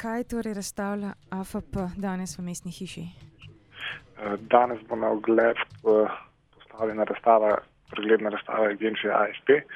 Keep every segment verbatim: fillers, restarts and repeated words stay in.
kaj torej razstavlja A F P danes v Mestni hiši? Danes bo na ogled postavljena razstava, pregledna razstava agencije A F P.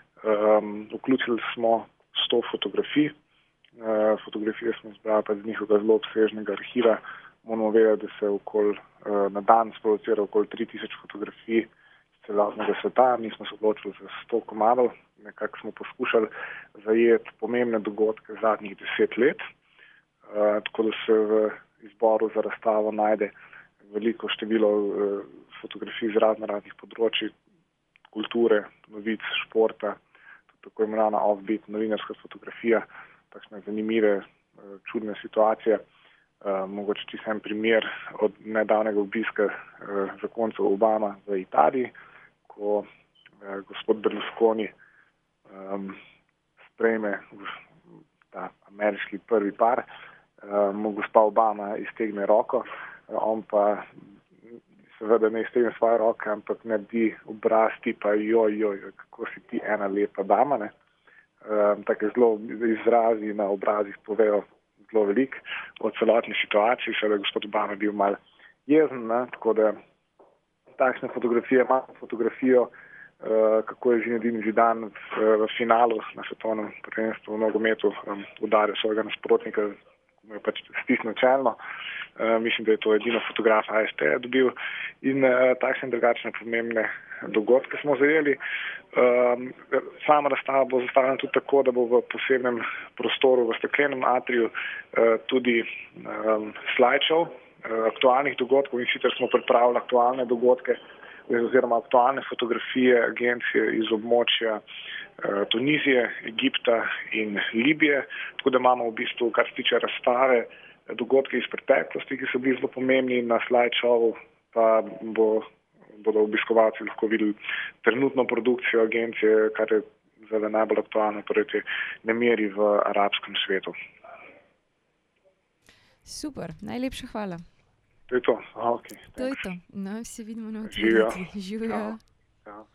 Um, vključili smo sto fotografij. Uh, fotografije smo zbrali pa z njihovega zelo obsežnega arhiva. Moramo vedeti, da se okoli, uh, na dan sproducira okoli tri tisoč fotografij iz celotnega sveta. Mi smo se odločili za sto komadov. Nekako smo poskušali zajeti pomembne dogodke zadnjih deset let. Uh, tako da se v izboru za razstavo najde veliko število uh, fotografij z razno raznih področji, kulture, novic, športa, tako imenovana off-beat novinarska fotografija, takšne zanimive, uh, čudne situacije. Uh, mogoče čisto en primer od nedavnega obiska uh, zakoncev Obama v Italiji, ko uh, gospod Berlusconi um, sprejme ta ameriški prvi par, uh, mu gospa Obama iztegne roko, uh, on pa seveda ne iztegne svoje roke, ampak naredi obraz tipa joj, joj, kako si ti ena lepa dama, ne. Um, tako zelo izrazi na obrazih povejo zelo veliko o celotni situaciji, še da gospod Obama bil mal jezen, ne, tako da takšne fotografije, imamo fotografijo, uh, kako je Zinedine Zidane v, v finalu na svetovnem prvenstvu v nogometu um, udaril svojega nasprotnika, mu je pač stisnil čelno. Uh, mislim, da je to edino fotograf A F P dobil in uh, takšne drugačne pomembne dogodke smo zajeli. Um, sama razstava bo zastavljena tudi tako, da bo v posebnem prostoru v steklenem atriju uh, tudi um, slideshow uh, aktualnih dogodkov in sicer smo pripravili aktualne dogodke oziroma aktualne fotografije agencije iz območja uh, Tunizije, Egipta in Libije, tako da imamo v bistvu, kar se tiče razstave, dogodke iz preteklosti, ki so bili zelo pomembni, na slideshowu pa bo bodo obiskovalci lahko videli trenutno produkcijo agencije, kar je zdaj najbolj aktualno, torej te nemiri v arabskem svetu. Super, najlepša hvala. To je to. Okay, to je to. No, se vidimo na Živijo. otvoritvi. Živijo. Ja. Ja.